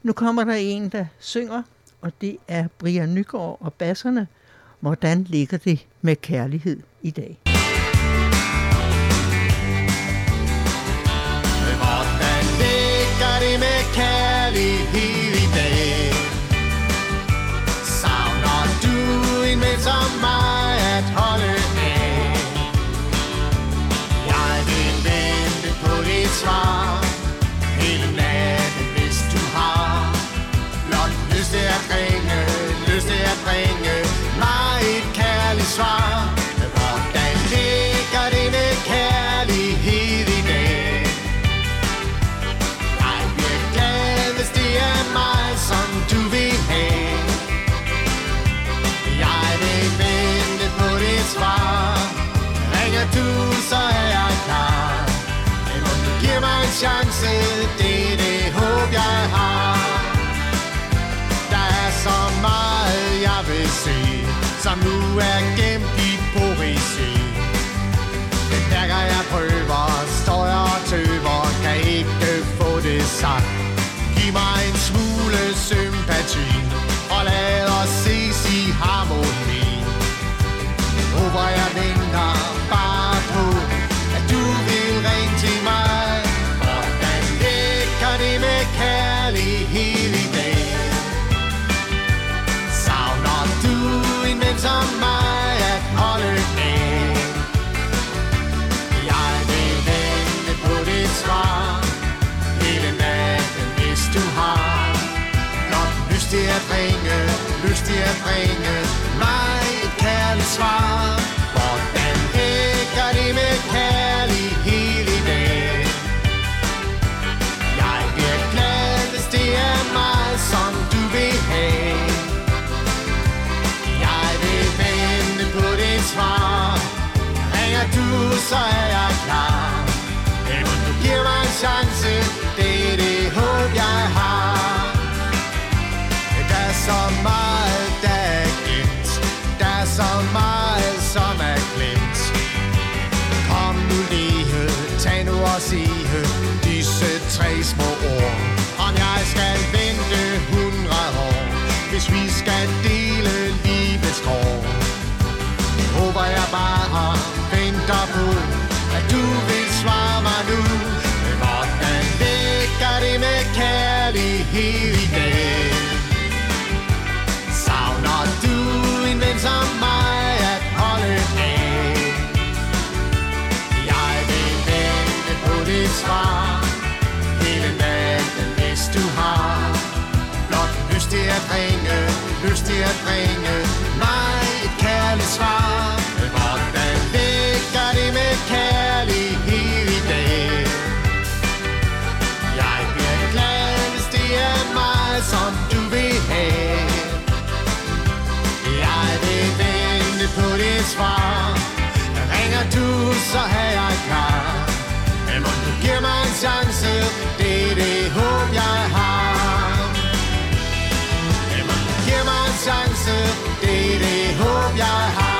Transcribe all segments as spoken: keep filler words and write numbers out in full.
Nu kommer der en, der synger, og det er Brian Nygaard og basserne. Hvordan ligger det med kærlighed i dag? Hvordan ligger det med kærlighed i dag? Savner du en ven som mig at holde af? Jeg vil vente på dit svar hele natten, hvis du har blot lyst til at ringe, lyst til at bringe mig et kærligt svar. Hvordan ligger det med kærlighed i dag? Jeg bliver glad, hvis det er mig, som du vil have. Jeg vil vente på dit svar. Ringer du, så er jeg klar. Men må du give mig en chance, det er det håb, jeg har. Der er så meget, jeg vil se, som nu er gemt i poesi. Men hver gang jeg prøver, står jeg og tøver, kan ikke få det sagt. Giv mig en smule sympati, og lad os ses i harmoni. Håber jeg venter bare på, at du vil ringe til mig. Hvordan ligger det med kærlighed i dag? Savner du en ven som mig at holde af? Jeg vil vente på dit svar hele natten, hvis du har nok lyst til at ringe, lyst til at bringe mig et kærligt svar. Hvordan ligger det med kærlighed i dag? Jeg bliver glad, hvis det er mig, som du vil have. Jeg vil vente på dit svar. Ringer du, så er jeg klar. Men må du give mig en chance, det er det håb, jeg har. Der er så meget, der er gemt. Der er så meget, som er glemt. Kom nu lige, tag nu og sige disse tre små ord. Om jeg skal vente hundrede år, hvis vi skal dele livets kår. Håber jeg bare venter på, at du vil svare mig nu. Hvordan ligger det med kærlighed i dag? Savner du en ven som mig at holde af? Jeg vil vente på dit svar hele natten, hvis du har blot lyst til at ringe, lyst til at bringe mig et kærligt svar. Hvordan ligger det med kærlighed i dag? Jeg bliver glad, hvis det er mig, som du vil have. Jeg vil vente på dit svar. Ringer du, så er jeg klar. Men må du give mig en chance, det er det håb, jeg har. Men må du give mig en chance, det er det håb, jeg har.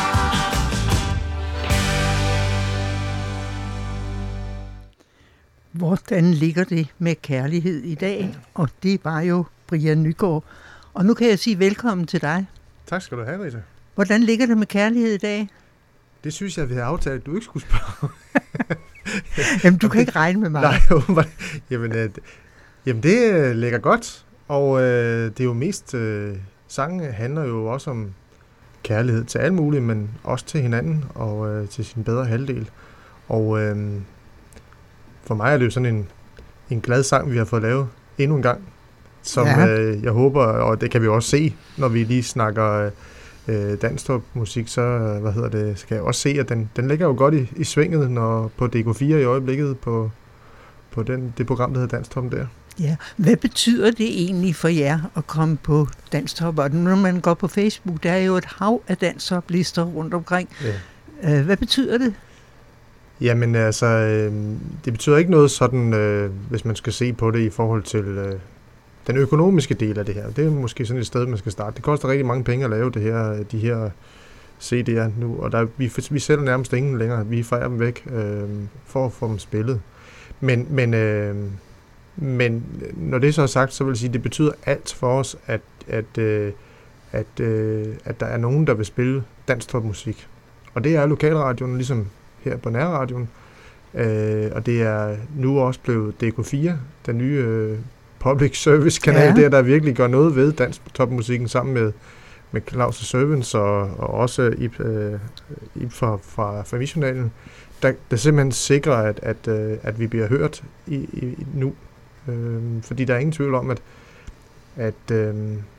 Hvordan ligger det med kærlighed i dag? Og det var jo Brian Nygaard. Og nu kan jeg sige velkommen til dig. Tak skal du have, Rita. Hvordan ligger det med kærlighed i dag? Det synes jeg, vi har aftalt, at du ikke skulle spørge. Jamen, du kan ikke regne med mig. Nej, jo, jamen, øh, jamen, det øh, ligger godt. Og øh, det er jo mest... Øh, sangen handler jo også om kærlighed til alle mulige, men også til hinanden og øh, til sin bedre halvdel. Og øh, for mig er det jo sådan en, en glad sang, vi har fået lavet endnu en gang, som ja. øh, jeg håber, og det kan vi også se, når vi lige snakker øh, dansktopmusik, så øh, hvad hedder det, skal jeg også se, at den, den ligger jo godt i, i svinget når, på D K fire i øjeblikket, på, på den, det program, der hedder Danstoppen der. Ja, hvad betyder det egentlig for jer at komme på Danstop? Og når man går på Facebook, der er jo et hav af danstoplister rundt omkring. Ja. Hvad betyder det? Jamen altså, øh, det betyder ikke noget sådan, øh, hvis man skal se på det i forhold til øh, den økonomiske del af det her. Det er måske sådan et sted, man skal starte. Det koster rigtig mange penge at lave det her, de her C D'er nu, og der, vi, vi sælger nærmest ingen længere. Vi fejrer dem væk øh, for at få dem spillet. Men, men, øh, men når det så er sagt, så vil jeg sige, at det betyder alt for os, at, at, øh, at, øh, at der er nogen, der vil spille dansk topmusik. Og det er lokalradioen, ligesom her på nærradioen. Øh, og det er nu også blevet D K fire, den nye øh, public service kanal, ja. der, der virkelig gør noget ved dansk topmusikken sammen med, med Claus' Servants og, og også Ib, øh, Ib fra, fra Familiejournalen, der, der simpelthen sikrer, at, at, øh, at vi bliver hørt i, i, nu. Øh, fordi der er ingen tvivl om, at, at øh,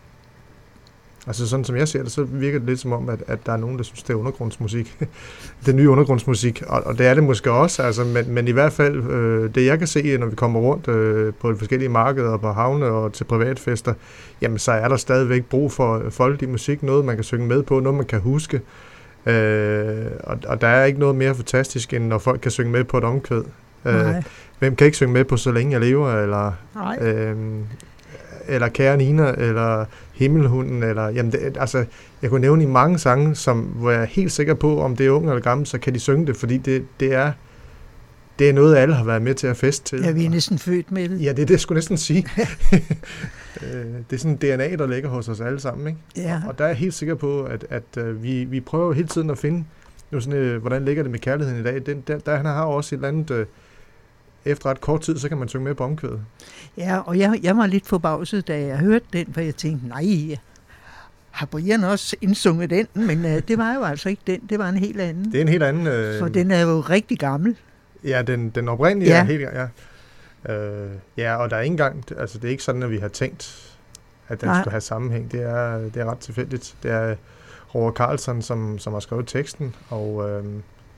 altså sådan som jeg ser det, så virker det lidt som om, at, at der er nogen, der synes, det er undergrundsmusik. Det er ny undergrundsmusik, og, og det er det måske også, altså, men, men i hvert fald, øh, det jeg kan se, når vi kommer rundt øh, på de forskellige markeder, på havne og til privatfester, jamen så er der stadigvæk brug for folkelig musik, noget man kan synge med på, noget man kan huske, øh, og, og der er ikke noget mere fantastisk, end når folk kan synge med på et omkvæd. Øh, hvem kan ikke synge med på Så længe jeg lever, eller... Øh, eller Kære Nina, eller Himmelhunden, eller, jamen det, altså, jeg kunne nævne i mange sange, som, hvor jeg er helt sikker på, om det er unge eller gamle, så kan de synge det, fordi det, det er det er noget, alle har været med til at feste til. Ja, vi er næsten født med det. Ja, det er det, jeg skulle næsten sige. Det er sådan en D N A, der ligger hos os alle sammen, ikke? Ja. Og der er jeg helt sikker på, at, at vi, vi prøver hele tiden at finde, nu sådan, hvordan ligger det med kærligheden i dag. Den, der, der han har også et eller andet... Efter ret kort tid, så kan man synge med på omkvædet. Ja, og jeg, jeg var lidt forbavset, da jeg hørte den, for jeg tænkte, nej, har Brian også indsunget den? Men uh, det var jo altså ikke den, det var en helt anden. Det er en helt anden. Øh... For den er jo rigtig gammel. Ja, den, den oprindelige ja. er helt... Ja. Øh, ja, og der er ikke engang... Altså, det er ikke sådan, at vi har tænkt, at den nej. Skulle have sammenhæng. Det er, det er ret tilfældigt. Det er Roger Karlsson, som, som har skrevet teksten, og... Øh,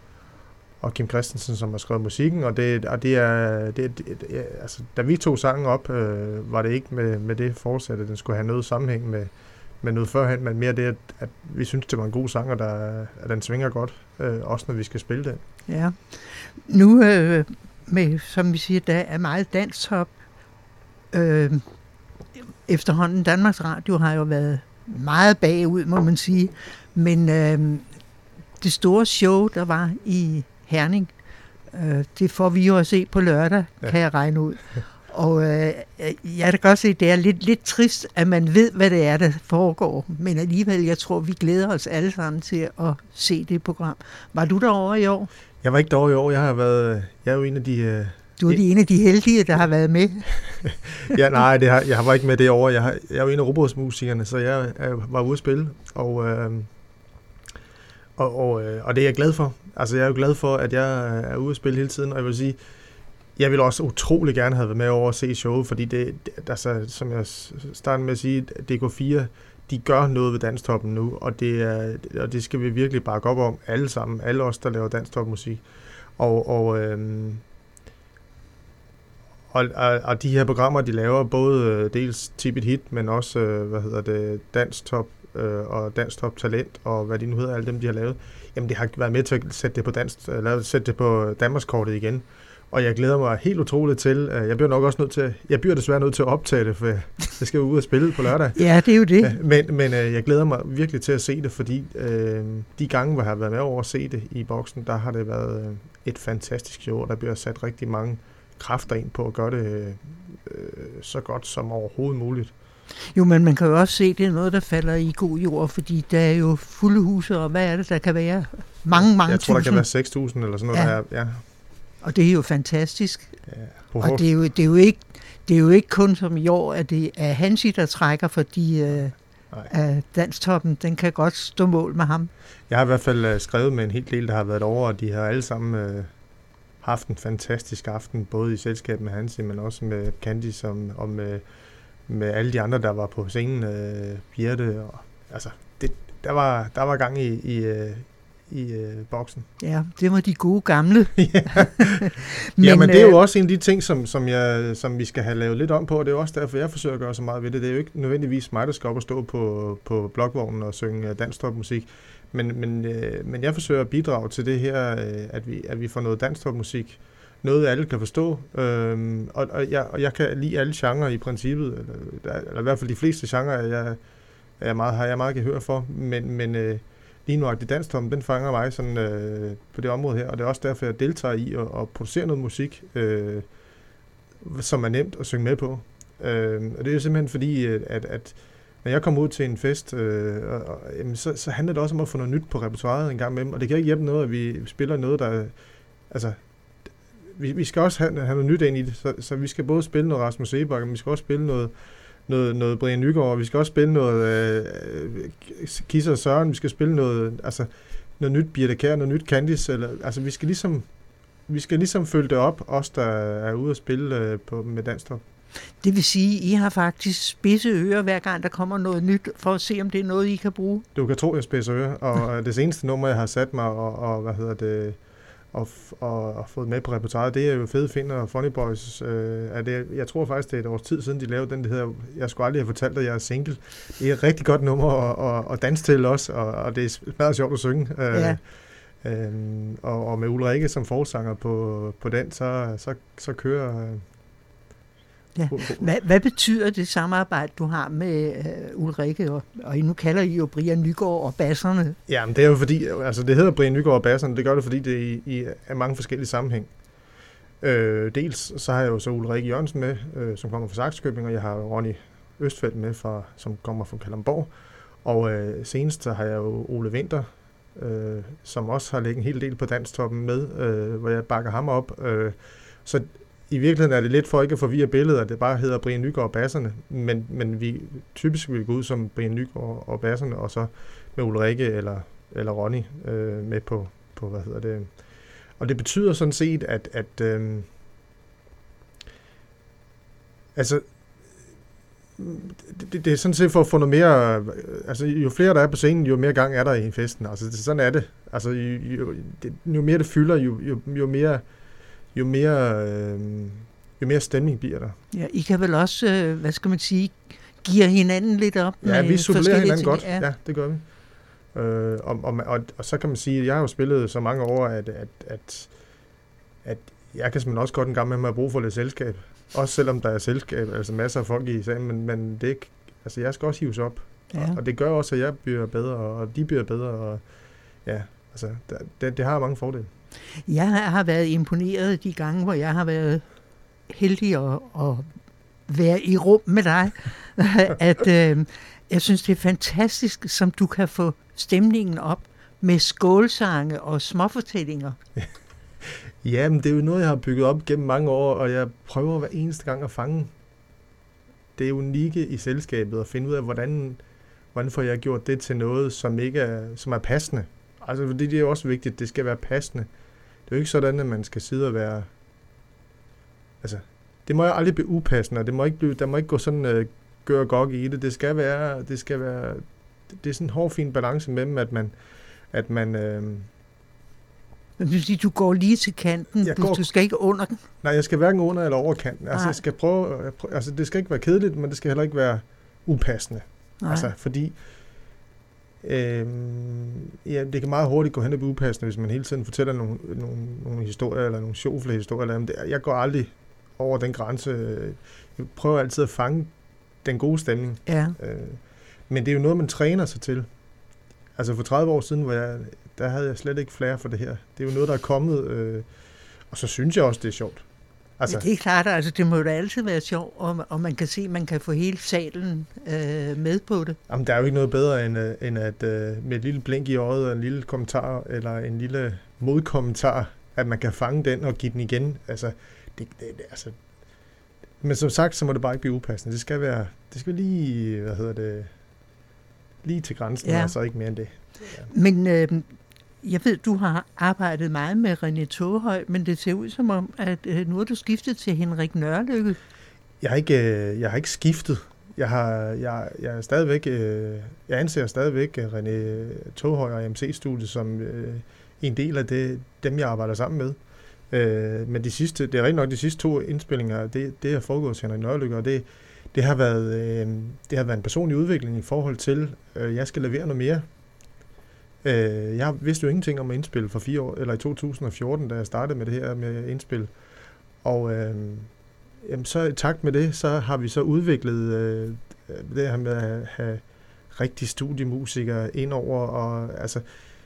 og Kim Christensen, som har skrevet musikken, og det, og det er, det, det, det, altså, da vi tog sangen op, øh, var det ikke med, med det forsæt, at den skulle have noget sammenhæng med, med noget førhen, men mere det, at, at vi synes, det var en god sang, og der, at den svinger godt, øh, også når vi skal spille den. Ja. Nu, øh, med, som vi siger, der er meget danstop. Øh, efterhånden, Danmarks Radio har jo været meget bagud, må man sige, men øh, det store show, der var i Herning, øh, det får vi jo at se på lørdag, ja. Kan jeg regne ud. Og øh, jeg kan godt se, at det er lidt, lidt trist, at man ved, hvad det er, der foregår. Men alligevel, jeg tror, vi glæder os alle sammen til at se det program. Var du derovre i år? Jeg var ikke derovre i år. Jeg har været, jeg er jo en af de... Øh, du er en af de heldige, der har været med. Ja, nej, det har, jeg var ikke med det år. Jeg, har, jeg er jo en af robotsmusikerne, så jeg, jeg var ude at spille. Og... Øh, Og, og, og det er jeg glad for. Altså, jeg er jo glad for, at jeg er ude at spille hele tiden, og jeg vil sige, jeg vil også utrolig gerne have været med over at se showet, fordi det, det altså, som jeg startede med at sige, D K fire, de gør noget ved Danstoppen nu, og det, er, og det skal vi virkelig bakke op om, alle sammen, alle os, der laver Danstop-musik. Og, og, øhm, og, og, og de her programmer, de laver både dels Tip It Hit, men også, hvad hedder det, Danstop, og Dansk Top Talent, og hvad de nu hedder, alle dem, de har lavet, jamen det har været med til at sætte det på, dansk, eller sætte det på Danmarkskortet igen. Og jeg glæder mig helt utroligt til, jeg bliver nok også nødt til, jeg bliver desværre nødt til at optage det, for jeg skal jo ud og spille på lørdag. Ja, det er jo det. Men, men jeg glæder mig virkelig til at se det, fordi øh, de gange, hvor jeg har været med over at se det i boksen, der har det været et fantastisk show, og der bliver sat rigtig mange kræfter ind på at gøre det øh, så godt som overhovedet muligt. Jo, men man kan jo også se, at det er noget, der falder i god jord, fordi der er jo fulde huse, og hvad er det, der kan være? Mange, mange Jeg tror, tusind. der kan være seks tusind eller sådan noget. Ja. Der er, ja. Og det er jo fantastisk. Ja, og det er, jo, det, er jo ikke, det er jo ikke kun som i år, at det er Hansi, der trækker, fordi øh, Danstoppen, den kan godt stå mål med ham. Jeg har i hvert fald uh, skrevet med en hel del, der har været over, og de har alle sammen uh, haft en fantastisk aften, både i selskab med Hansi, men også med Candy, som, og med med alle de andre, der var på scenen, øh, Birte, og altså, det, der, var, der var gang i, i, øh, i øh, boksen. Ja, det var de gode gamle. ja. men, ja, men det er jo også en af de ting, som, som, jeg, som vi skal have lavet lidt om på, og det er også derfor, jeg forsøger at gøre så meget ved det. Det er jo ikke nødvendigvis mig, der skal op og stå på, på blokvognen og synge dansktopmusik, men, men, øh, men jeg forsøger at bidrage til det her, øh, at, vi, at vi får noget dansktopmusik, noget alle kan forstå, øhm, og, og, jeg, og jeg kan lide alle genrer i princippet, eller, eller i hvert fald de fleste genrer, jeg, jeg meget, har jeg meget gehør for, men, men øh, lige nu at det Danstoppen, den fanger mig sådan, øh, på det område her, og det er også derfor, jeg deltager i at, at producere noget musik, øh, som er nemt at synge med på. Øh, og det er jo simpelthen fordi, at, at når jeg kommer ud til en fest, øh, og, og, jamen, så, så handler det også om at få noget nyt på repertoiret en gang med dem, og det kan ikke hjælpe noget, at vi spiller noget, der... Altså, vi, vi skal også have, have noget nyt ind i det, så, så vi skal både spille noget Rasmus Seebach, men vi skal også spille noget, noget, noget Brian Nygaard, og vi skal også spille noget øh, Kisser og Søren, vi skal spille noget, altså, noget nyt Birte Kjær, noget nyt Candice, eller, altså vi skal ligesom, vi skal ligesom følge det op, os der er ude at spille øh, på, med Danstop. Det vil sige, I har faktisk spidse ører, hver gang der kommer noget nyt, for at se, om det er noget, I kan bruge? Du kan tro, jeg spidser ører, og det seneste nummer, jeg har sat mig, og, og hvad hedder det, og, og, og fået med på repertoiret, det er jo Fede Finder og Funny Boys. Øh, er det, jeg tror faktisk, det er et års tid siden, de lavede den, der hedder Jeg skulle aldrig have fortalt dig, jeg er single. Det er et rigtig godt nummer at, og, og danse til også, og, og det er meget sjovt at synge. Ja. Øh, øh, og, og med Ulrikke som forsanger på, på den, så, så, så kører... Ja. Hvad, hvad betyder det samarbejde, du har med uh, Ulrikke, og, og nu kalder I jo Brian Nygaard og basserne? Jamen, det er jo fordi, altså det hedder Brian Nygaard og basserne, det gør det, fordi det er i, i er mange forskellige sammenhæng. Øh, dels så har jeg jo så Ulrikke Jørgensen med, øh, som kommer fra Sakskøbing, og jeg har Ronny Østfeldt med, fra, som kommer fra Kalundborg. Og øh, senest så har jeg jo Ole Winther, øh, som også har ligget en hel del på Danstoppen med, øh, hvor jeg bakker ham op. Øh, så i virkeligheden er det lidt for ikke at forvirre billedet, at det bare hedder Brian Nygaard og basserne, men, men vi typisk vil gå ud som Brian Nygaard og basserne, og så med Ulrikke eller, eller Ronny øh, med på, på, hvad hedder det. Og det betyder sådan set, at, at øh, altså, det, det er sådan set for at få noget mere, altså jo flere der er på scenen, jo mere gang er der i festen, altså det, sådan er det. Altså jo, jo, det, jo mere det fylder, jo, jo, jo mere... jo mere, øh, jo mere stemning bliver der. Ja, I kan vel også, øh, hvad skal man sige, giver hinanden lidt op? Ja, vi supplerer hinanden ting. godt. Ja. Ja, det gør vi. Øh, og, og, og, og så kan man sige, at jeg har jo spillet så mange år, at, at, at, at jeg kan simpelthen også godt en gang med mig at bruge for lidt selskab. Også selvom der er selskab, altså masser af folk i sagen, men, men det ikke, altså jeg skal også hives op. Ja. Og, og det gør også, at jeg bliver bedre, og de bliver bedre, og ja, altså det, det har mange fordele. Jeg har været imponeret de gange, hvor jeg har været heldig at, at være i rum med dig, at øh, jeg synes, det er fantastisk, som du kan få stemningen op med skålsange og småfortællinger. Ja, men det er jo noget, jeg har bygget op gennem mange år, og jeg prøver hver eneste gang at fange det unikke i selskabet og finde ud af, hvordan, hvordan får jeg gjort det til noget, som ikke er, som er passende. Altså, fordi det er jo også vigtigt, det skal være passende. Det er jo ikke sådan, at man skal sidde og være... Altså, det må jo aldrig blive upassende, og det må ikke blive, der må ikke gå sådan uh, gør og gok i det. Det skal være... Det, skal være, det er sådan en hård, fin balance mellem, at man... At man øh, Men det vil sige, du går lige til kanten, du, går, du skal ikke under den? Nej, jeg skal hverken under eller over kanten. Altså, jeg skal prøve, altså, det skal ikke være kedeligt, men det skal heller ikke være upassende. Nej. Altså, fordi... Øhm, ja, det kan meget hurtigt gå hen og blive upassende, hvis man hele tiden fortæller nogle, nogle, nogle historier, eller nogle sjovfle historier. Eller, jeg går aldrig over den grænse. Jeg prøver altid at fange den gode stemning. Ja. Øh, men det er jo noget, man træner sig til. Altså for tredive år siden, hvor jeg, der havde jeg slet ikke flair for det her. Det er jo noget, der er kommet, øh, og så synes jeg også, det er sjovt. Altså, ja, det er klart, altså det må jo da altid være sjovt, og, og man kan se, at man kan få hele salen øh, med på det. Jamen, der er jo ikke noget bedre, end, øh, end at øh, med et lille blink i øjet, og en lille kommentar, eller en lille modkommentar, at man kan fange den og give den igen. Altså, det, det, det, altså. Men som sagt, så må det bare ikke blive upassende. Det skal være, det skal lige, hvad hedder det, lige til grænsen, ja. Og så ikke mere end det. Ja. Men øh, jeg ved, du har arbejdet meget med René Togehøj, men det ser ud som om, at øh, nu er du skiftet til Henrik Nørlykke. Jeg har ikke, øh, jeg har ikke skiftet. Jeg har, jeg, jeg er stadigvæk, øh, jeg anser stadigvæk René Togehøj og M C-studiet som øh, en del af det, dem, jeg arbejder sammen med. Øh, men de sidste, det er rigtig nok de sidste to indspillinger, det, det har foregået til Henrik Nørlykke, og det, det har været, øh, det har været en personlig udvikling i forhold til, øh, jeg skal levere noget mere. Øh, jeg vidste jo ingenting om at indspille for fire år, eller i to tusind og fjorten, da jeg startede med det her med indspil. Og øh, jamen, så i takt med det, så har vi så udviklet øh, det her med at have, have rigtige studiemusikere indover, og altså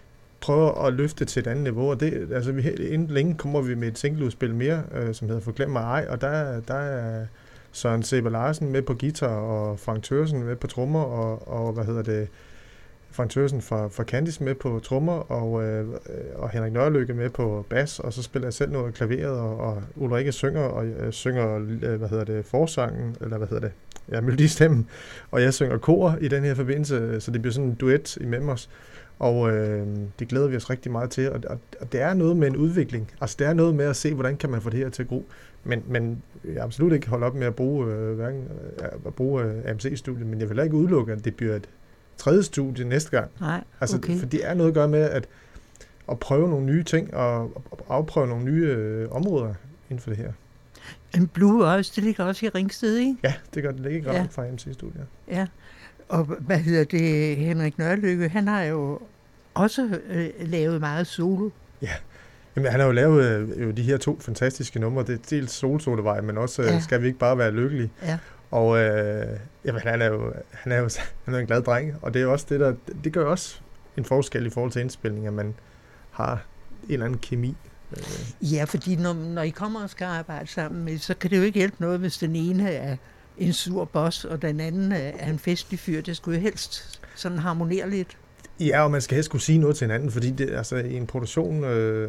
prøver at løfte til et andet niveau, og det, altså vi, inden længe kommer vi med et singleudspil mere, øh, som hedder Forglem mig ej, og der, der er Søren Seber Larsen med på guitar, og Frank Thørsen med på trommer, og, og hvad hedder det, Frank Thørsen fra, fra Candice med på trommer, og, øh, og Henrik Nørrelykke med på bas, og så spiller jeg selv noget klaveret, og, og Ulrikke synger, og jeg synger, øh, hvad hedder det, forsangen, eller hvad hedder det, ja, melodistemmen, og jeg synger kor i den her forbindelse, så det bliver sådan en duet imellem os, og øh, det glæder vi os rigtig meget til, og, og, og det er noget med en udvikling, altså det er noget med at se, hvordan kan man få det her til at gro, men, men jeg absolut ikke holde op med at bruge, øh, hverken, at bruge øh, A M C-studiet, men jeg vil ikke udelukke, at det bliver et tredje studie næste gang. Nej, altså, okay. For det er noget at gøre med at, at prøve nogle nye ting, og at afprøve nogle nye øh, områder inden for det her. En Blue Oyster, det ligger også i Ringsted, ikke? Ja, det gør det. Det ligger ja. godt fra A M C-studiet. Ja, og hvad hedder det, Henrik Nørrelykke, han har jo også øh, lavet meget solo. Ja, jamen, han har jo lavet øh, jo de her to fantastiske numre. Det er dels Solsolevej, men også øh, ja. Skal vi ikke bare være lykkelige? Ja. Og øh, jamen, han er jo han er jo han er en glad dreng, og det er også det der det gør også en forskel i forhold til indspilning, at man har en eller anden kemi. Ja, fordi når, når I kommer og skal arbejde sammen, så kan det jo ikke hjælpe noget, hvis den ene er en sur boss, og den anden er en festlig fyr. Det skulle jo helst sådan harmonere lidt. Ja, og man skal helst kunne sige noget til hinanden, fordi det, altså, i en produktion... Øh,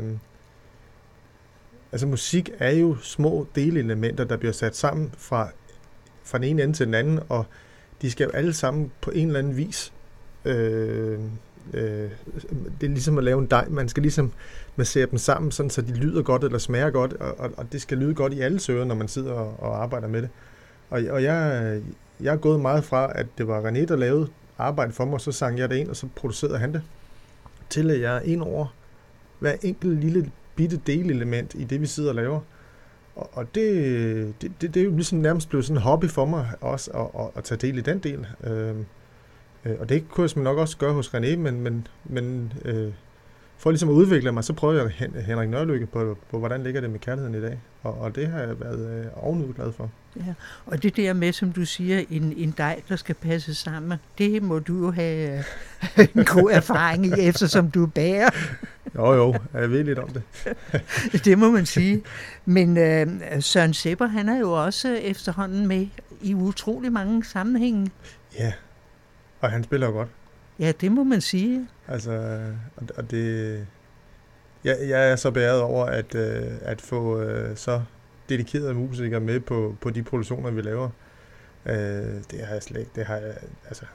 altså musik er jo små delelementer, der bliver sat sammen fra, fra den ene ende til den anden, og de skal jo alle sammen på en eller anden vis... Øh, øh, det er ligesom at lave en dej. Man skal ligesom massere dem sammen, sådan, så de lyder godt eller smager godt, og, og, og det skal lyde godt i alle ører, når man sidder og, og arbejder med det. Og, og jeg, jeg er gået meget fra, at det var René, der lavede arbejde for mig, så sang jeg det ind, og så producerede han det. Til at jeg ind over hver enkelt lille bitte delelement i det, vi sidder og laver. Og, og det, det, det, det er jo ligesom nærmest blevet sådan en hobby for mig også, at, at, at tage del i den del. Øh, og det kunne jeg nok også gøre hos René, men, men, men øh, for ligesom at udvikle mig, så prøver jeg Hen- Henrik Nørrelykke på, på, hvordan ligger det med kærligheden i dag. Og, og det har jeg været øh, ovenud glad for. Ja, og det der med, som du siger, en, en dej, der skal passe sammen, det må du jo have en god erfaring i, eftersom du er bager. Jo, jo, jeg ved lidt om det. Det må man sige. Men øh, Søren Seber, han er jo også efterhånden med i utrolig mange sammenhænge. Ja, og han spiller jo godt. Ja, det må man sige. Altså, og det... Jeg, jeg er så beæret over at, øh, at få øh, så dedikerede musikere med på, på de produktioner, vi laver. Øh, det har jeg slet ikke. Det har jeg, altså...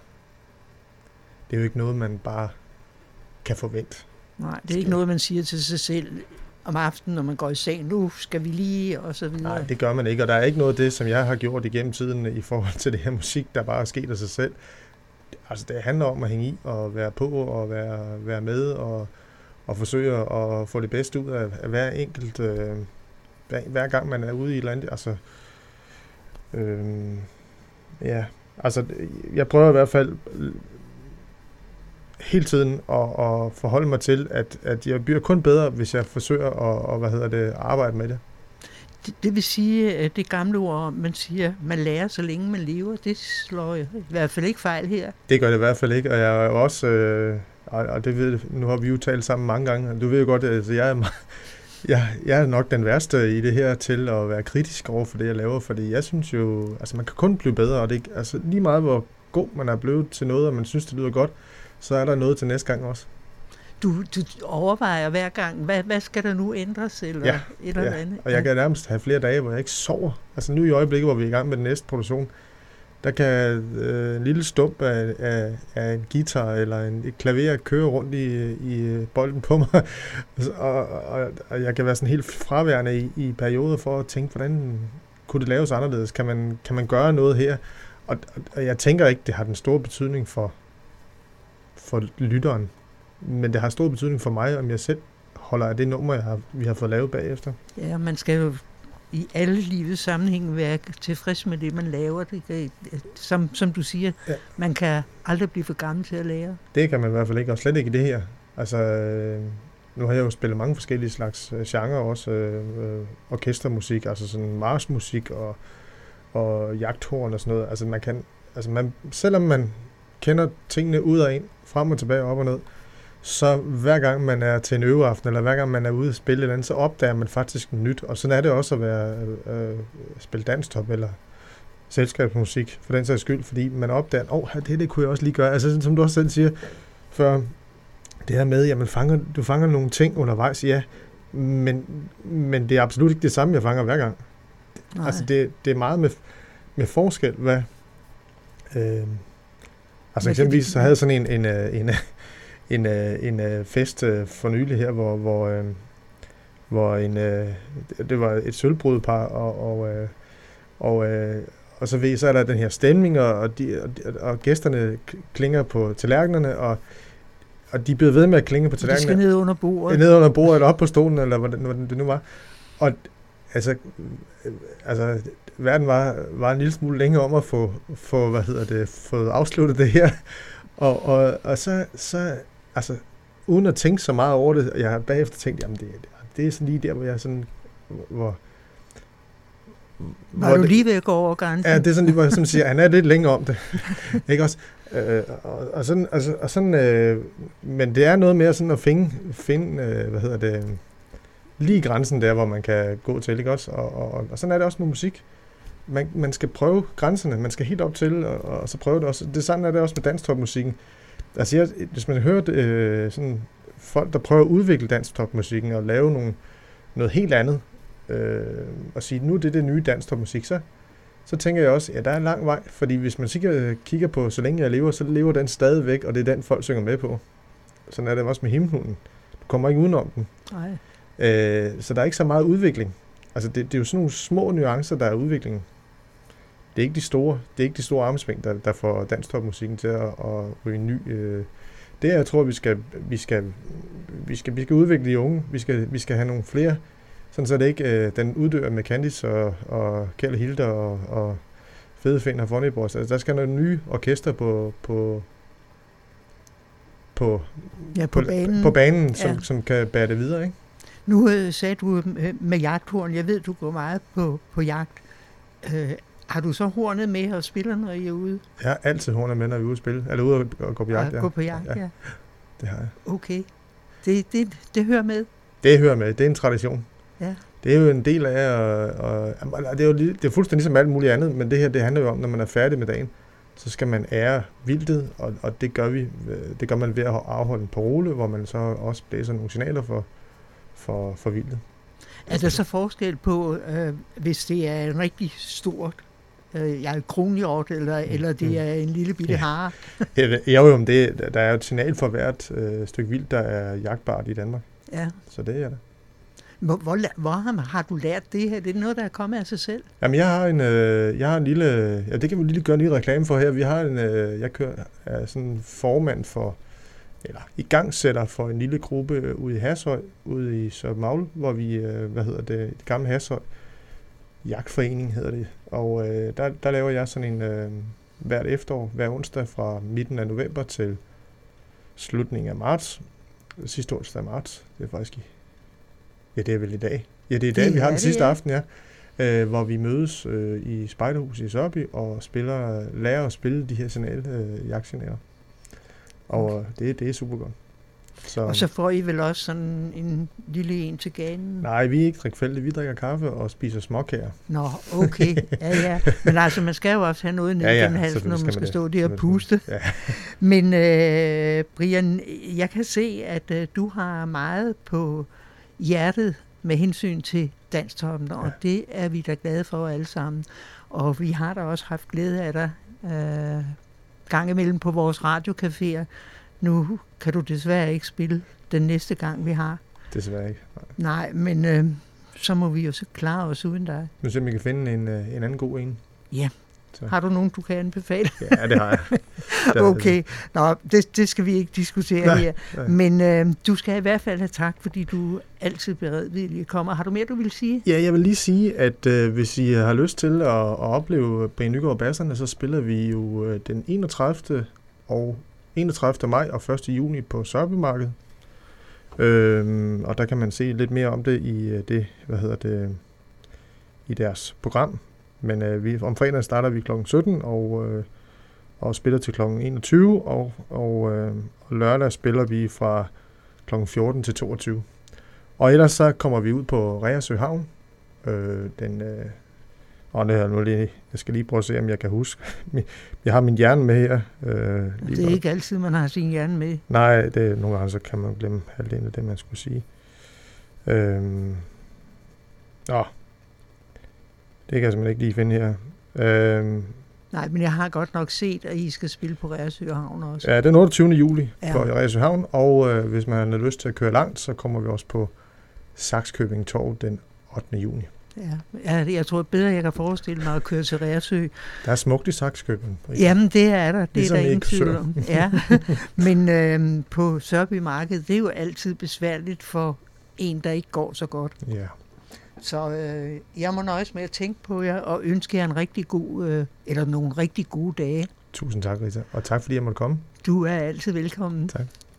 Det er jo ikke noget, man bare kan forvente. Nej, det er ikke noget, man siger til sig selv om aftenen, når man går i seng. Nu skal vi lige, og så videre. Nej, det gør man ikke. Og der er ikke noget af det, som jeg har gjort igennem tiden i forhold til det her musik, der bare er sket af sig selv. Altså, det handler om at hænge i og være på og være, være med og, og forsøge at få det bedste ud af, af hver enkelt, øh, hver, hver gang man er ude i et eller andet. Altså, øh, ja, altså, jeg prøver i hvert fald hele tiden at, at forholde mig til, at, at jeg bliver kun bedre, hvis jeg forsøger at, at hvad hedder det, arbejde med det. Det, det vil sige, at det gamle ord, man siger, man lærer så længe man lever, det slår jeg i hvert fald ikke fejl her. Det gør det i hvert fald ikke, og jeg er også, øh, og det ved, nu har vi jo talt sammen mange gange, du ved jo godt, at altså, jeg, er, jeg, jeg er nok den værste i det her til at være kritisk over for det, jeg laver, fordi jeg synes jo, altså man kan kun blive bedre, og det altså lige meget, hvor god man er blevet til noget, og man synes, det lyder godt, så er der noget til næste gang også. Du, du overvejer hver gang, hvad, hvad skal der nu ændres, eller ja, et eller ja. andet? Og jeg kan nærmest have flere dage, hvor jeg ikke sover. Altså nu i øjeblikket, hvor vi er i gang med den næste produktion, der kan øh, en lille stump af, af, af en guitar eller en, et klaver køre rundt i, i bolden på mig. og, og, og jeg kan være sådan helt fraværende i, i perioder for at tænke, hvordan kunne det laves anderledes? Kan man, kan man gøre noget her? Og, og jeg tænker ikke, det har den store betydning for, for lytteren. Men det har stor betydning for mig, om jeg selv holder af det nummer, jeg har, vi har fået lavet bagefter. Ja, man skal jo i alle livets sammenhæng være tilfreds med det, man laver. Det kan, som, som du siger, ja. Man kan aldrig blive for gammel til at lære. Det kan man i hvert fald ikke, og slet ikke i det her. Altså, nu har jeg jo spillet mange forskellige slags genrer, også øh, orkestermusik, altså sådan marchmusik og, og jagthorn og sådan noget. Altså, man kan, altså man, selvom man kender tingene ud og ind, frem og tilbage, op og ned, så hver gang man er til en øveaften, eller hver gang man er ude at spille et eller andet, så opdager man faktisk nyt. Og sådan er det også at være øh, spille danstop eller selskabsmusik, for den sags skyld, fordi man opdager, åh, oh, det, det kunne jeg også lige gøre. Altså, som du også selv siger før, det her med, jamen, fanger, du fanger nogle ting undervejs, ja, men, men det er absolut ikke det samme, jeg fanger hver gang. Nej. Altså, det, det er meget med, med forskel, hvad... Øh, altså, eksempelvis, så havde jeg sådan en, en, en, en, en, en fest for nylig her, hvor, hvor, hvor en, det var et sølvbrudepar, og, og, og, og så, ved, så er der den her stemning, og, de, og, og gæsterne klinger på tallerkenerne, og Og de blev ved med at klinge på tallerkenen. De skal ned under bordet. Ned under bordet, eller op på stolen, eller hvordan, hvordan det nu var. Og altså, altså verden var, var en lille smule længere om at få, få hvad hedder det, få afsluttet det her. Og, og, og så, så, altså, uden at tænke så meget over det, jeg har bagefter tænkt, jamen det, det er sådan lige der, hvor jeg sådan, hvor... Var du lige ved at gå over grænsen? Ja, det er sådan lige, hvor jeg sådan siger, han er lidt længere om det. Ikke også? Øh, og, og sådan, altså, og sådan øh, men det er noget mere sådan at finde, finde øh, hvad hedder det, lige grænsen der, hvor man kan gå til, ikke også? Og, og, og sådan er det også med musik. Man, man skal prøve grænserne, man skal helt op til, og, og så prøve det også. Det sådan er det også med danstopmusikken. Altså, jeg, hvis man hører øh, sådan folk, der prøver at udvikle danstopmusikken og lave nogle, noget helt andet, øh, og sige, nu er det det nye danstopmusik, så så tænker jeg også, ja, der er en lang vej, fordi hvis man kigger på, så længe jeg lever, så lever den stadigvæk, og det er den, folk synger med på. Sådan er det også med himmelhunden. Du kommer ikke udenom den. Nej. Øh, så der er ikke så meget udvikling. Altså, det, det er jo sådan nogle små nuancer, der er udviklingen. Det er ikke de store, det er ikke de store armsving, der, der får danstopmusikken til at, at ryge ny. Øh, det jeg tror, vi skal, vi skal, vi skal, vi skal udvikle de unge. Vi skal, vi skal have nogle flere. Sådan så det ikke øh, den uddør med Candice og, og Kjeld Hilde og, og Fede Finn og Fonneborg. Altså, der skal nogle nye orkester på på på, ja, på, på banen, på banen som, ja. som kan bære det videre, ikke? Nu øh, sagde du øh, med jagthorn. Jeg ved, du går meget på, på jagt. Øh, har du så hornet med og spiller, når I er ude? Jeg har altid hornet med, når vi er ude at spille. Eller ude og gå på jagt, ja. Gå på jagt, ja. ja. Det har jeg. Okay. Det, det, det hører med? Det hører med. Det er en tradition. Ja. Det er jo en del af, og, og det er jo det er fuldstændig ligesom alt muligt andet, men det her, det handler jo om, når man er færdig med dagen, så skal man ære vildtet, og, og det gør vi, det gør man ved at afholde en parole, hvor man så også blæser nogle signaler for, for, for vildtet. Er der så forskel på, øh, hvis det er en rigtig stort, øh, jeg er kronhjort, eller, mm. eller det er en lille bitte ja. hare? ja, jo, jo, det, der er jo et signal for hvert øh, stykke vildt, der er jagtbart i Danmark. Ja. Så det er det. Hvor, hvor, hvor har du lært det her? Det er noget, der er kommet af sig selv? Jamen, jeg har en, øh, jeg har en lille, ja, det kan vi lige gøre en lille reklame for her. Vi har en, øh, jeg kører, er sådan formand for, eller igangsætter for en lille gruppe ude i Hashøj, ude i Sørmagle, hvor vi, øh, hvad hedder det, det gamle Hashøj Jagtforening hedder det. Og øh, der, der laver jeg sådan en, øh, hvert efterår, hver onsdag fra midten af november til slutningen af marts. Sidste onsdag af marts, det er faktisk i Ja, det er vel i dag. Ja, det er i dag, det vi har den det, sidste ja. aften, ja. Øh, hvor vi mødes øh, i Spejderhuset i Sørby og spiller, lærer at spille de her signal, øh, jagtsignaler. Og okay. det, det er super godt. Så, og så får I vel også sådan en lille en til ganen? Nej, vi er ikke drikfældige. Vi drikker kaffe og spiser småkager. Nå, okay. Ja, ja. Men altså, man skal jo også have noget ned ja, ja, gennem halsen, når man skal stå der og puste. Ja. Men øh, Brian, jeg kan se, at øh, du har meget på hjertet med hensyn til Danstoppen, og ja. det er vi da glade for alle sammen. Og vi har da også haft glæde af dig øh, gang imellem på vores radiocaféer. Nu kan du desværre ikke spille den næste gang, vi har. Desværre ikke. Nej, Nej men øh, så må vi jo så klare os uden dig. Nu ser vi kan finde en, en anden god en. Ja. Så. Har du nogen, du kan anbefale? Ja, det har jeg. Det okay, Nå, det, det skal vi ikke diskutere nej, her. Nej. Men øh, du skal i hvert fald have tak, fordi du altid beredvilligt kommer. Har du mere, du vil sige? Ja, jeg vil lige sige, at øh, hvis I har lyst til at, at opleve Brian Nygaard og Basserne, så spiller vi jo øh, den enogtredivte og enogtredivte maj og første juni på Sørbymarkedet. Øhm, og der kan man se lidt mere om det i det, hvad hedder det, i deres program. Men øh, vi, om fredagen starter vi klokken sytten, og, øh, og spiller til klokken enogtyve, og, og, øh, og lørdag spiller vi fra klokken fjorten til toogtyve. Og ellers så kommer vi ud på Reersø Havn. Øh, den, øh, og det her nu lige, jeg skal lige prøve at se, om jeg kan huske. Jeg har min hjerne med her. Øh, det er ikke altid, man har sin hjerne med. Nej, det er nogle gange, så kan man glemme halvdelen af det, man skulle sige. Øh, nå, det kan jeg simpelthen ikke lige finde her. Øh, Nej, men jeg har godt nok set, at I skal spille på Reersø Havn også. Ja, den otteogtyvende juli ja. på Reersø Havn, og øh, hvis man har lyst til at køre langt, så kommer vi også på Sakskøbing Torv den ottende juni. Ja, jeg tror bedre, jeg kan forestille mig at køre til Reersø. Der er smukt i Sakskøbing. Jamen, det er der. Det ligesom er der ingen tvivl om. Ja. Men øh, på Sørby Marked, det er jo altid besværligt for en, der ikke går så godt. Ja. Så øh, jeg må nøjes med at tænke på jer og ønske jer en rigtig god, øh, eller nogle rigtig gode dage. Tusind tak, Rita. Og tak fordi jeg måtte komme. Du er altid velkommen. Tak.